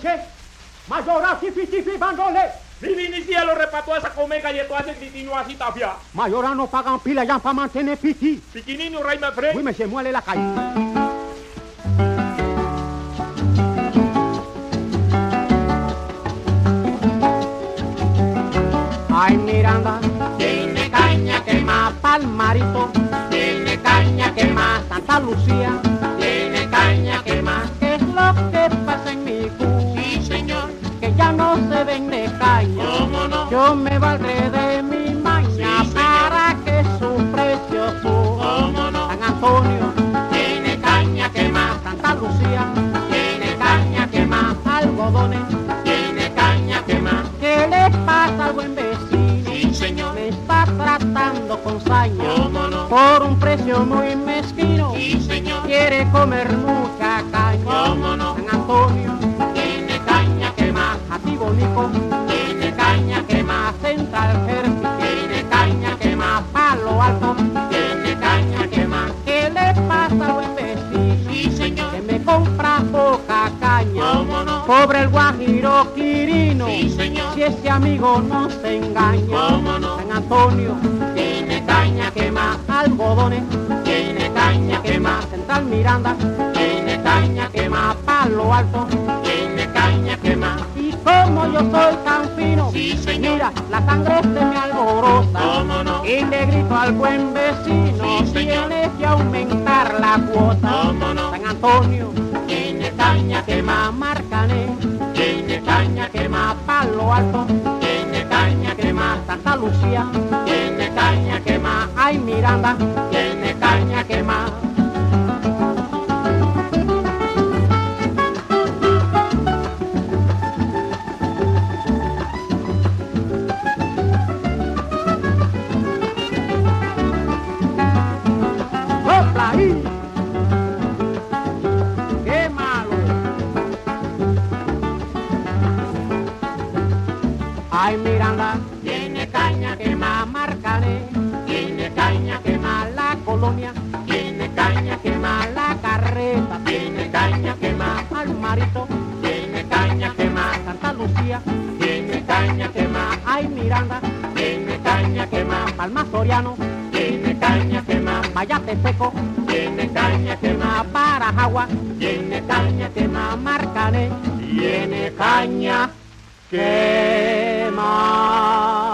che? Mayora tipi bandole. Vivi cielo repató esa come galleto hace titino así tapia. Mayora no pagan pila ya para mantener piti. Piquinino rey me fre. Oui, mais c'est moi les la caille. Ay, Miranda, tiene caña que más Palmarito, tiene caña que más Santa Lucía, tiene caña que más. ¿Qué es lo que pasa en mi cu? Sí, señor. Que ya no se vende caña. ¿Cómo no? Yo me valdré de mi maña Sí, para que su precio suba. ¿Cómo no? San Antonio tiene caña que más. Santa Lucía tiene caña que más. Algodones tiene caña que más. ¿Qué le pasa al buen vecino? Sí, señor. Me está tratando con saña. ¿Cómo no? Por un precio muy mezquino. Sí, señor. Quiere comer mucha caña. ¿Cómo no? San Antonio tiene caña que más. Atibonico tiene caña que más. Central Hermi tiene caña que más. Palo Alto tiene caña que más. ¿Qué le pasa al buen vecino? Sí, señor. Que me compra poca caña. ¿Cómo no? Pobre el Guajiro Quirino. Sí, señor. Si ese amigo no se engaña. ¿Cómo no? San Antonio tiene caña que más. Algodones tiene caña que más. Central Miranda tiene caña que más. Palo Alto Tiene caña que más. y como yo soy tan fino, Sí, señor. mira, la sangre se me alborota. ¿Cómo no? Y le grito al buen vecino, Sí, señor. tienes que aumentar la cuota. ¿Cómo no? San Antonio tiene caña que más. Marcané Tiene caña que más. Palo Alto Tiene caña que más. Santa Lucía Tiene caña que más. Ay, Miranda Tiene caña que más. sopla ahí. Qué malo. Ay, Miranda tiene caña que más. Marcané Tiene caña que más. la colonia Tiene caña que más. la carreta Tiene caña que más. Palmarito Tiene caña que más. Santa Lucía Tiene caña que más. ay, Miranda Tiene caña que más. Palma Soriano Tiene caña que más. Vallate Seco Tiene caña que más. Parajagua Tiene caña que más. Marcané Tiene caña que más.